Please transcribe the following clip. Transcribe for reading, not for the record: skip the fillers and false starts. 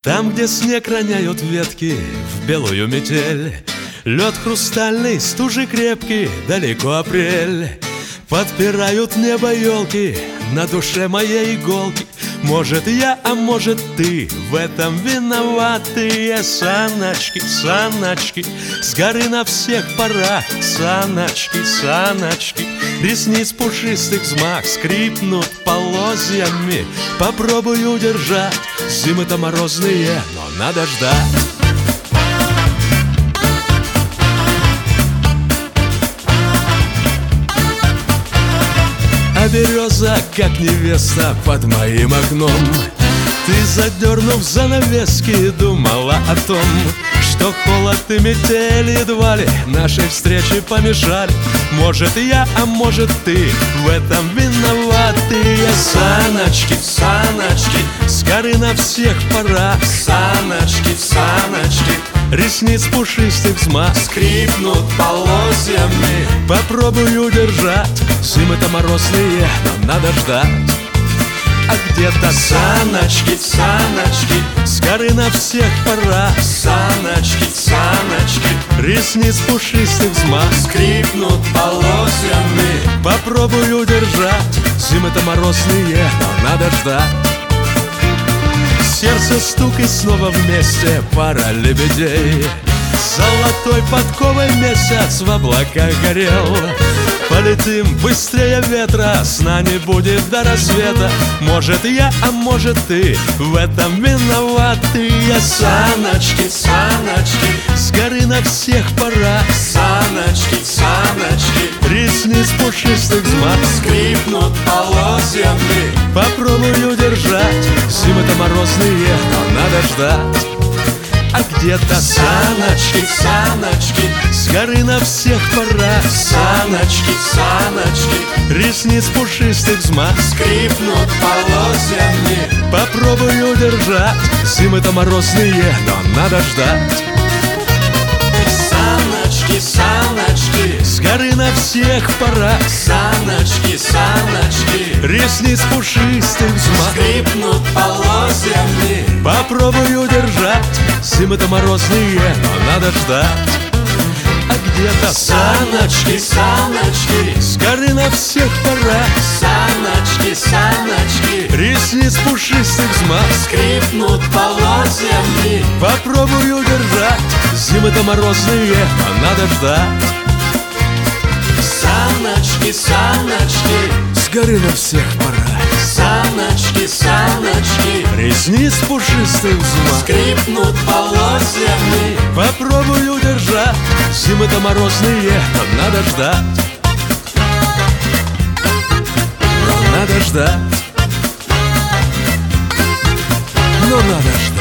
Там, где снег роняют ветки в белую метель, лед хрустальный, стужи крепкий, далеко апрель. Подпирают небо елки, на душе моей иголки. Может я, а может ты, в этом виноватые саночки, саночки. С горы на всех парах саночки, саночки. Ресниц пушистых взмах скрипнут полозьями. Попробую удержать, зимы-то морозные, но надо ждать. А береза, как невеста, под моим окном. Ты, задернув занавески, думала о том, что холод и метель едва ли нашей встрече помешали. Может я, а может ты, в этом виноватые саночки, саночки. С горы на всех парах саночки, саночки. Ресниц пушистых взмах скрипнут полозьями. Попробую удержать, зимы-то морозные, но надо ждать. А где-то саночки, саночки. С горы на всех парах саночки, саночки. Ресниц пушистых взмах скрипнут полозьями. Попробую удержать, зимы-то морозные, но надо ждать. Сердце стук и снова вместе пара лебедей. Золотой подковой месяц в облаках горел. Полетим быстрее ветра, сна не будет до рассвета. Может я, а может ты, в этом виноватые саночки, саночки. С горы на всех парах саночки, саночки. Ресниц пушистых взмах скрипнут полозьями. Попробую удержать, зимы-то морозные, но надо ждать. А где-то саночки, саночки. С горы на всех парах саночки, саночки. Ресниц пушистых взмах скрипнут полозьями. Попробую удержать, зимы-то морозные, но надо ждать. Саночки, саночки. С горы на всех парах саночки, саночки. Ресниц пушистых взмах скрипнут полозьями. Попробую удержать, зимы-то морозные, но надо ждать. А где-то саночки, саночки. С горы на всех парах саночки, саночки. Ресниц пушистых взмах скрипнут полозьями. Попробую удержать, зимы-то морозные, но надо ждать. Саночки, саночки. С горы на всех парах саночки, саночки. Ресниц пушистых взмах скрипнут полозьями. Попробую удержать, зимы-то морозные, но надо ждать. Но надо ждать. Но надо ждать.